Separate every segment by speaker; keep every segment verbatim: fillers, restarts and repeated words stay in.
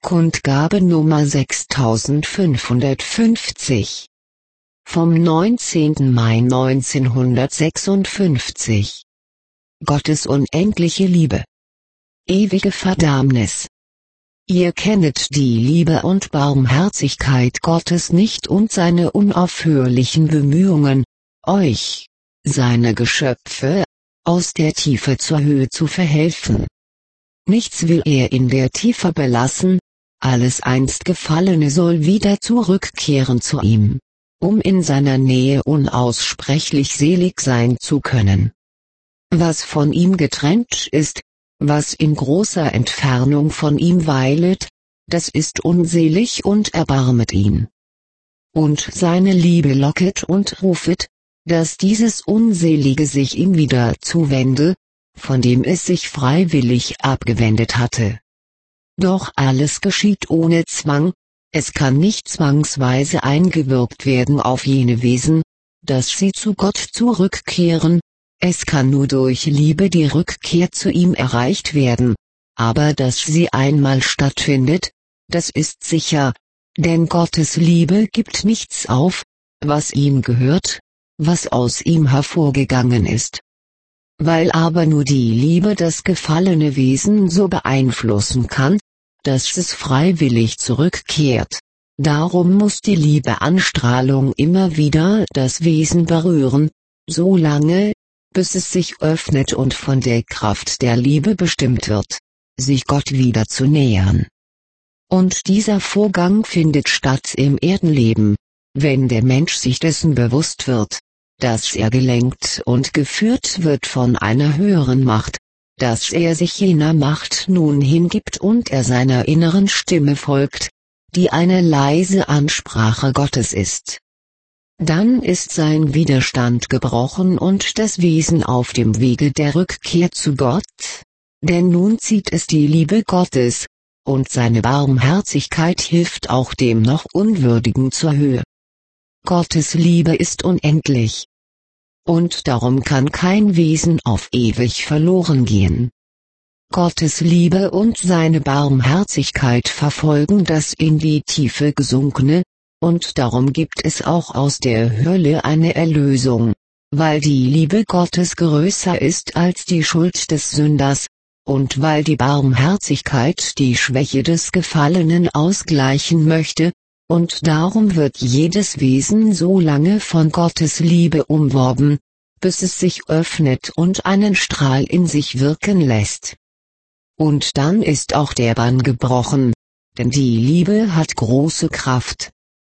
Speaker 1: Kundgabe Nummer sechstausendfünfhundertfünfzig vom neunzehnten Mai neunzehnhundertsechsundfünfzig. Gottes unendliche Liebe. Ewige Verdammnis. Ihr kennet die Liebe und Barmherzigkeit Gottes nicht und seine unaufhörlichen Bemühungen, euch, seine Geschöpfe, aus der Tiefe zur Höhe zu verhelfen. Nichts will er in der Tiefe belassen, alles einst Gefallene soll wieder zurückkehren zu ihm, um in seiner Nähe unaussprechlich selig sein zu können. Was von ihm getrennt ist, was in großer Entfernung von ihm weilet, das ist unselig und erbarmet ihn. Und seine Liebe locket und rufet, dass dieses Unselige sich ihm wieder zuwende, von dem es sich freiwillig abgewendet hatte. Doch alles geschieht ohne Zwang, es kann nicht zwangsweise eingewirkt werden auf jene Wesen, dass sie zu Gott zurückkehren, es kann nur durch Liebe die Rückkehr zu ihm erreicht werden, aber dass sie einmal stattfindet, das ist sicher, denn Gottes Liebe gibt nichts auf, was ihm gehört, was aus ihm hervorgegangen ist. Weil aber nur die Liebe das gefallene Wesen so beeinflussen kann, dass es freiwillig zurückkehrt, darum muss die Liebeanstrahlung immer wieder das Wesen berühren, so lange, bis es sich öffnet und von der Kraft der Liebe bestimmt wird, sich Gott wieder zu nähern. Und dieser Vorgang findet statt im Erdenleben, wenn der Mensch sich dessen bewusst wird, dass er gelenkt und geführt wird von einer höheren Macht, dass er sich jener Macht nun hingibt und er seiner inneren Stimme folgt, die eine leise Ansprache Gottes ist. Dann ist sein Widerstand gebrochen und das Wesen auf dem Wege der Rückkehr zu Gott, denn nun zieht es die Liebe Gottes, und seine Barmherzigkeit hilft auch dem noch Unwürdigen zur Höhe. Gottes Liebe ist unendlich. Und darum kann kein Wesen auf ewig verloren gehen. Gottes Liebe und seine Barmherzigkeit verfolgen das in die Tiefe gesunkene, und darum gibt es auch aus der Hölle eine Erlösung, weil die Liebe Gottes größer ist als die Schuld des Sünders, und weil die Barmherzigkeit die Schwäche des Gefallenen ausgleichen möchte, und darum wird jedes Wesen so lange von Gottes Liebe umworben, bis es sich öffnet und einen Strahl in sich wirken lässt. Und dann ist auch der Bann gebrochen, denn die Liebe hat große Kraft.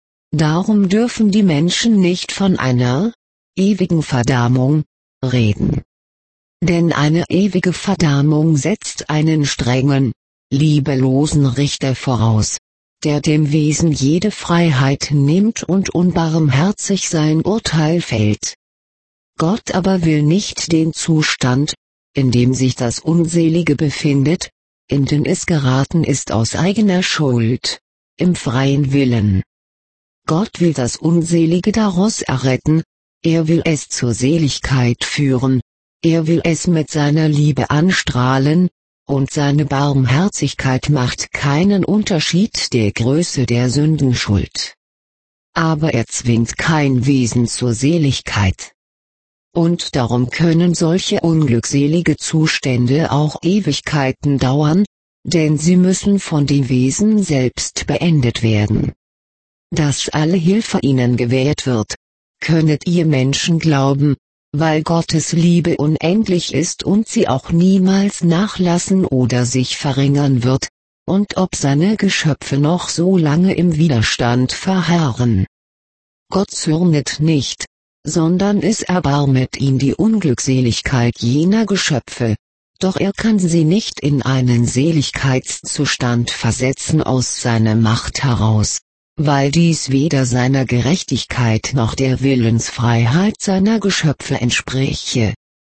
Speaker 1: Darum dürfen die Menschen nicht von einer ewigen Verdammung reden. Denn eine ewige Verdammung setzt einen strengen, liebelosen Richter voraus, der dem Wesen jede Freiheit nimmt und unbarmherzig sein Urteil fällt. Gott aber will nicht den Zustand, in dem sich das Unselige befindet, in den es geraten ist aus eigener Schuld, im freien Willen. Gott will das Unselige daraus erretten, er will es zur Seligkeit führen, er will es mit seiner Liebe anstrahlen, und seine Barmherzigkeit macht keinen Unterschied der Größe der Sündenschuld. Aber er zwingt kein Wesen zur Seligkeit. Und darum können solche unglückselige Zustände auch Ewigkeiten dauern, denn sie müssen von dem Wesen selbst beendet werden. Dass alle Hilfe ihnen gewährt wird, könnet ihr Menschen glauben, weil Gottes Liebe unendlich ist und sie auch niemals nachlassen oder sich verringern wird, und ob seine Geschöpfe noch so lange im Widerstand verharren. Gott zürnet nicht, sondern es erbarmet ihn die Unglückseligkeit jener Geschöpfe, doch er kann sie nicht in einen Seligkeitszustand versetzen aus seiner Macht heraus, weil dies weder seiner Gerechtigkeit noch der Willensfreiheit seiner Geschöpfe entspräche.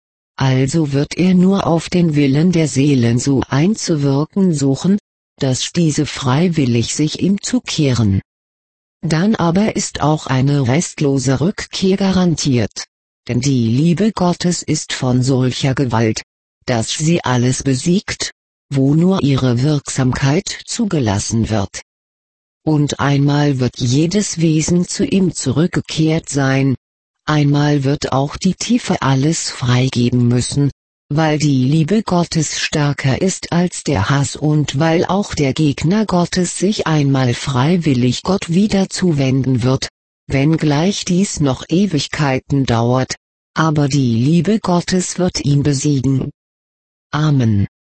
Speaker 1: Also wird er nur auf den Willen der Seelen so einzuwirken suchen, dass diese freiwillig sich ihm zukehren. Dann aber ist auch eine restlose Rückkehr garantiert, denn die Liebe Gottes ist von solcher Gewalt, dass sie alles besiegt, wo nur ihre Wirksamkeit zugelassen wird. Und einmal wird jedes Wesen zu ihm zurückgekehrt sein, einmal wird auch die Tiefe alles freigeben müssen, weil die Liebe Gottes stärker ist als der Hass und weil auch der Gegner Gottes sich einmal freiwillig Gott wieder zuwenden wird, wenngleich dies noch Ewigkeiten dauert, aber die Liebe Gottes wird ihn besiegen. Amen.